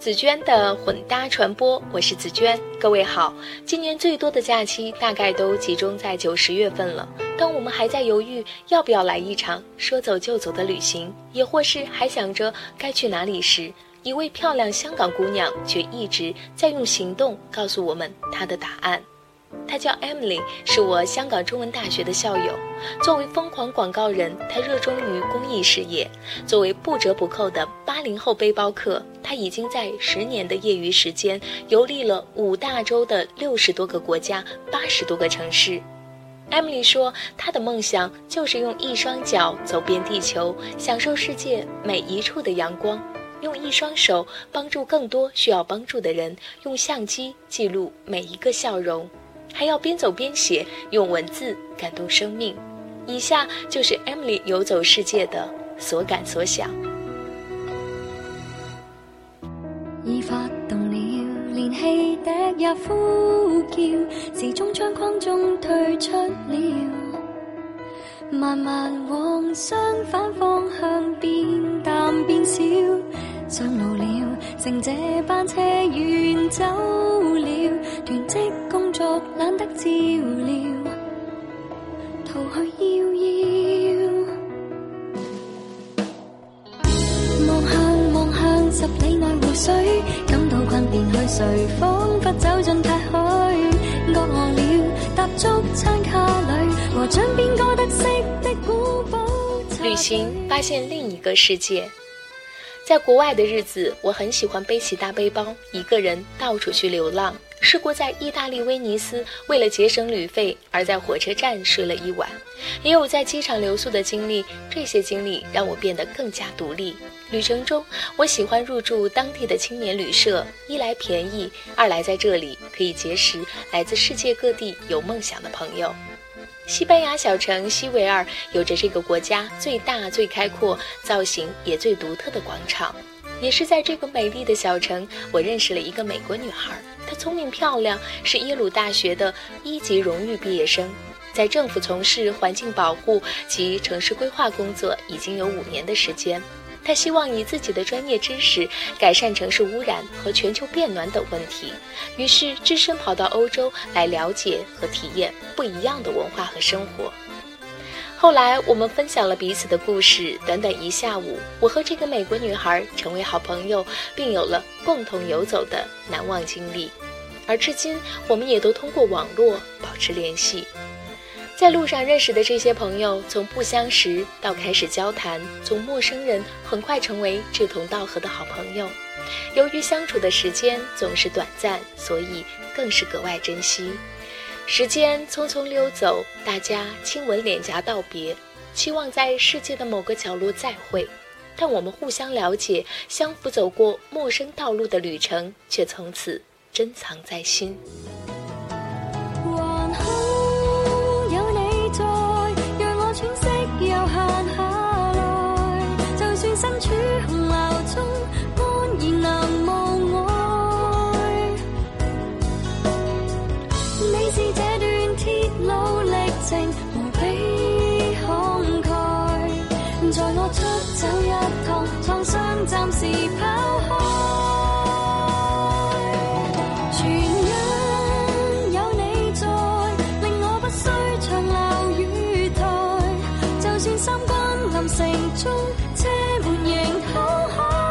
紫娟的混搭传播，我是紫娟，各位好。今年最多的假期大概都集中在9、10月份了，当我们还在犹豫要不要来一场说走就走的旅行，也或是还想着该去哪里时，一位漂亮香港姑娘却一直在用行动告诉我们她的答案。她叫 Emily， 是我香港中文大学的校友。作为疯狂广告人，她热衷于公益事业。作为不折不扣的80后背包客，她已经在10年的业余时间游历了5大洲的60多个国家、80多个城市。Emily 说，她的梦想就是用一双脚走遍地球，享受世界每一处的阳光，用一双手帮助更多需要帮助的人，用相机记录每一个笑容，还要边走边写，用文字感动生命。以下就是 Emily 游走世界的所感所想。 已發動了，連汽笛也呼叫，時鐘窗框中退出了，慢慢往相反方向變淡變小，上路了，乘這班車遠走了，囤積工作懶得照料，逃去遙遙，望向10里外湖水，感到困便去睡，彷彿走進太虛，餓了踏足餐卡裏，和掌邊歌得色的古堡。 旅行發現另一個世界。在國外的日子，我很喜歡背起大背包，一個人到處去流浪。試過在意大利威尼斯為了節省旅費而在火車站睡了一晚，也有在機場留宿的經歷，這些經歷讓我變得更加獨立。旅程中，我喜歡入住當地的青年旅社，一來便宜，二來在這裡可以結識來自世界各地有夢想的朋友。西班牙小城西維爾有着這個國家最大最開闊、造型也最獨特的廣場。也是在這個美麗的小城，我認識了一個美國女孩，她聰明漂亮，是耶魯大學的1級榮譽畢業生，在政府從事環境保護及城市規劃工作已經有5年的時間。他希望以自己的專業知識改善城市污染和全球變暖等問題，於是只身跑到歐洲來了解和體驗不一樣的文化和生活。後來我們分享了彼此的故事，短短1下午，我和這個美國女孩成為好朋友，並有了共同遊走的難忘經歷。而至今我們也都通過網絡保持聯繫。在路上認識的這些朋友，從不相識到開始交談，從陌生人很快成為志同道合的好朋友。由於相處的時間總是短暫，所以更是格外珍惜。時間匆匆溜走，大家親吻臉頰道別，期望在世界的某個角落再會。但我們互相了解，相扶走過陌生道路的旅程，卻從此珍藏在心。 又閒下來，就算身處洪流中，安然能無礙。你是這段鐵路歷程無比慷慨，在我出走一趟，創傷暫時拋開。全因有你在，令我不需長留雨台。就算三關臨城中，車門仍開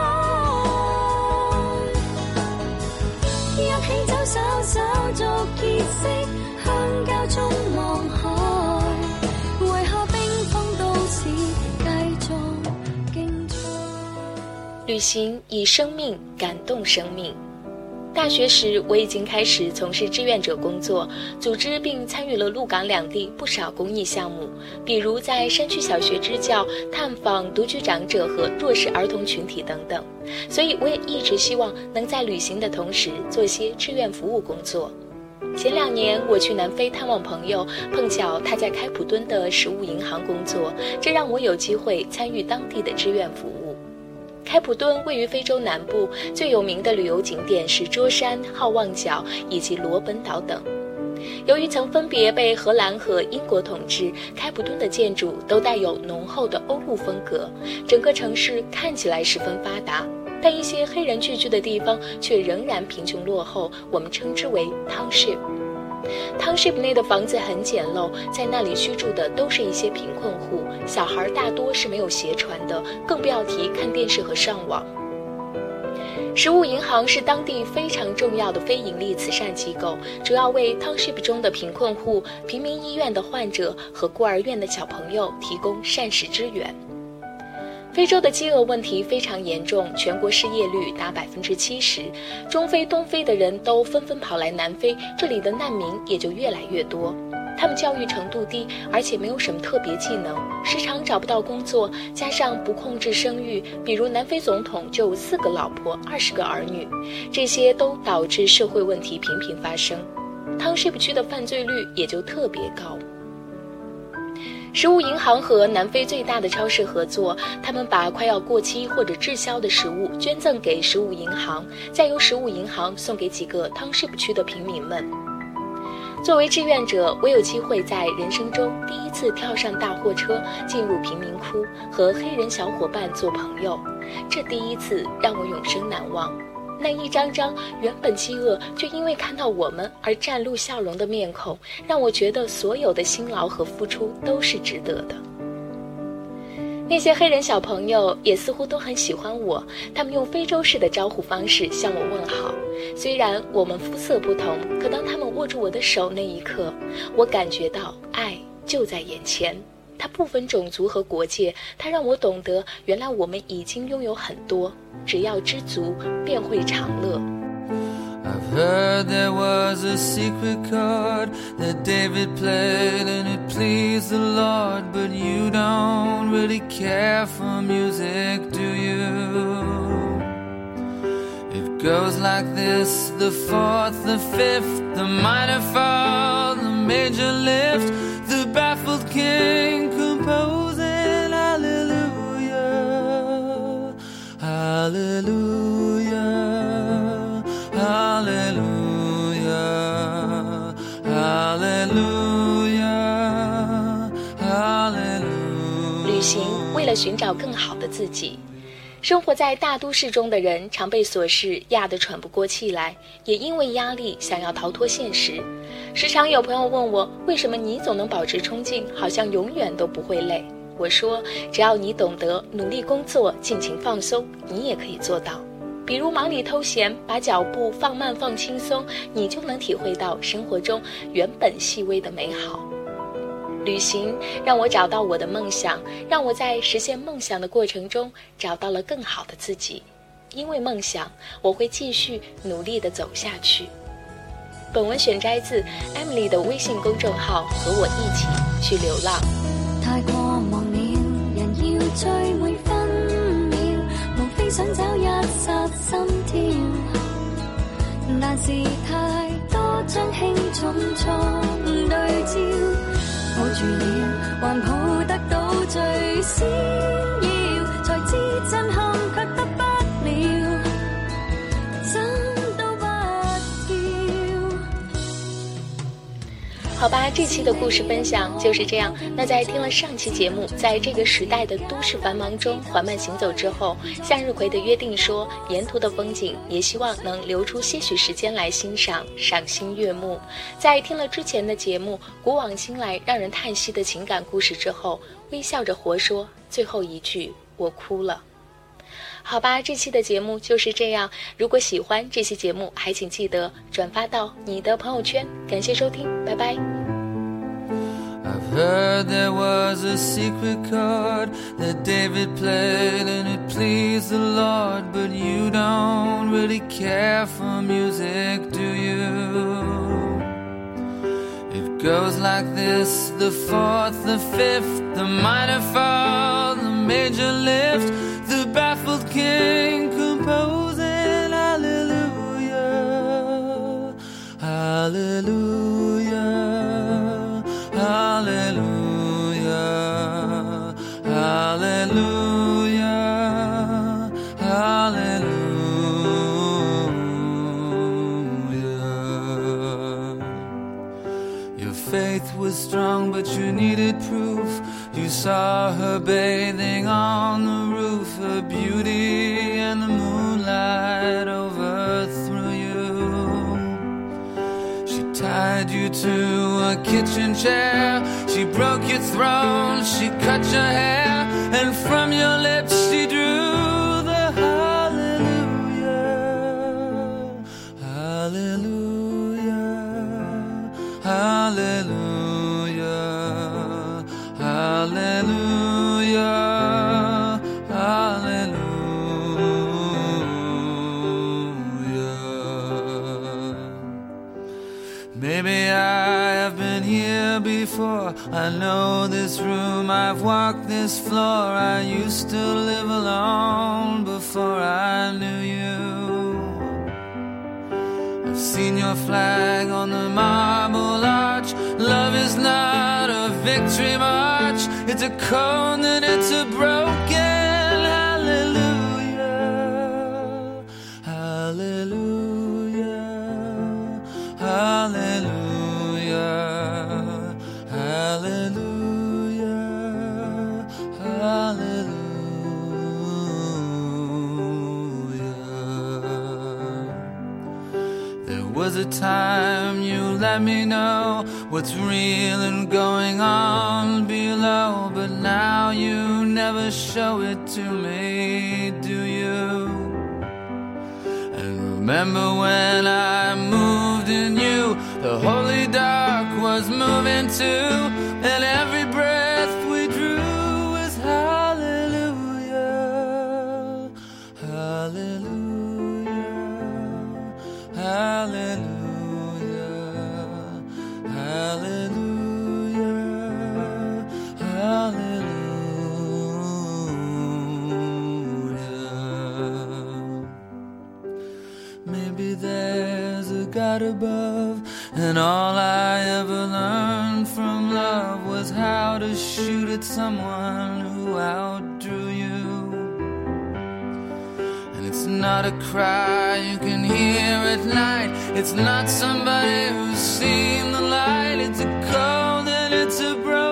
開，一起走手手續結識，鄉郊中望海，為何冰封都市繼續競賽。 旅行以生命感動生命。大學時我已經開始從事志願者工作，組織並參與了陸港兩地不少公益項目，比如在山區小學支教、探訪獨居長者和弱勢兒童群體等等。所以我也一直希望能在旅行的同時做些志願服務工作。前2年我去南非探望朋友，碰巧他在開普敦的食物銀行工作，這讓我有機會參與當地的志願服務。開普敦位於非洲南部，最有名的旅遊景點是桌山、好望角以及羅本島等。由於曾分別被荷蘭和英國統治，開普敦的建築都帶有濃厚的歐陸風格，整個城市看起來十分發達。 但一些黑人聚居的地方却仍然贫穷落后，我们称之为 township。township 内的房子很简陋，在那里居住的都是一些贫困户，小孩大多是没有鞋穿的，更不要提看电视和上网。食物银行是当地非常重要的非营利慈善机构，主要为 township 中的贫困户、平民医院的患者和孤儿院的小朋友提供膳食支援。非洲的饥饿问题非常严重，全国失业率达70%，中非、东非的人都纷纷跑来南非，这里的难民也就越来越多。他们教育程度低，而且没有什么特别技能，时常找不到工作，加上不控制生育，比如南非总统就有4个老婆，20个儿女，这些都导致社会问题频频发生。township 区的犯罪率也就特别高。食物银行和南非最大的超市合作，他们把快要过期或者滞销的食物捐赠给食物银行，再由食物银行送给几个 township 区的平民们。作为志愿者，我有机会在人生中第一次跳上大货车，进入贫民窟，和黑人小伙伴做朋友，这第一次让我永生难忘。那一张张原本饥饿却因为看到我们而绽露笑容的面孔，让我觉得所有的辛劳和付出都是值得的。那些黑人小朋友也似乎都很喜欢我，他们用非洲式的招呼方式向我问好。虽然我们肤色不同，可当他们握住我的手那一刻，我感觉到爱就在眼前。它不分种族和国界，它让我懂得，原来我们已经拥有很多，只要知足，便会长乐。 I've heard there was a secret chord that David played and it pleased the Lord, but you don't really care for music, do you? It goes like this, the fourth, the fifth, the minor fall, the major lift, the baffled king composing hallelujah, hallelujah.Hallelujah, hallelujah, hallelujah. 旅行为了寻找更好的自己。生活在大都市中的人常被琐事压得喘不过气来，也因为压力想要逃脱现实。时常有朋友问我，为什么你总能保持冲劲，好像永远都不会累？我说，只要你懂得努力工作，尽情放松，你也可以做到。比如忙里偷闲，把脚步放慢放轻松，你就能体会到生活中原本细微的美好。旅行让我找到我的梦想，让我在实现梦想的过程中找到了更好的自己。因为梦想，我会继续努力地走下去。本文选摘自 Emily 的微信公众号，和我一起去流浪。 太過忙了，人要追每分秒，無非想找一剎心跳，但是太多將輕重錯對焦，抱住了還抱得到最閃耀，才知震撼卻得不了，怎都不要。 好吧，这期的故事分享就是这样。那在听了上期节目，在这个时代的都市繁忙中缓慢行走之后，向日葵的约定说，沿途的风景也希望能留出些许时间来欣赏，赏心悦目。在听了之前的节目古往今来让人叹息的情感故事之后，微笑着活说最后一句，我哭了。好吧，这期的节目就是这样。如果喜欢这期节目，还请记得转发到你的朋友圈。感谢收听，拜拜。 I've heard there was a secret chord that David played and it pleased the Lord, but you don't really care for music, do you? It goes like this, the fourth, the fifth, the minor fall, the major lift, the baffled king composing hallelujah, hallelujah.Hallelujah, hallelujah, hallelujah. Your faith was strong, but you needed proof. You saw her bathing on the roof, her beauty and the moonlight to a kitchen chair. She broke your throne, she cut your hair, and from your lips she drew the hallelujah, hallelujah, hallelujah, hallelujah, hallelujah. Maybe I have been here before. I know this room, I've walked this floor. I used to live alone before I knew you. I've seen your flag on the marble arch. Love is not a victory march. It's a cold and it's a broken hallelujah, hallelujah, hallelujah, hallelujah, hallelujah. There was a time you let me know what's real and going on below, but now you never show it to me, do you? And remember when I moved in you, the holy dark was moving too, and every breath we drew was hallelujah, hallelujah, hallelujah, hallelujah, hallelujah. Maybe there's a God above, and all I ever learned from love was how to shoot at someone who outdrew you. And it's not a cry you can hear at night. It's not somebody who's seen the light. It's a cold and it's a broken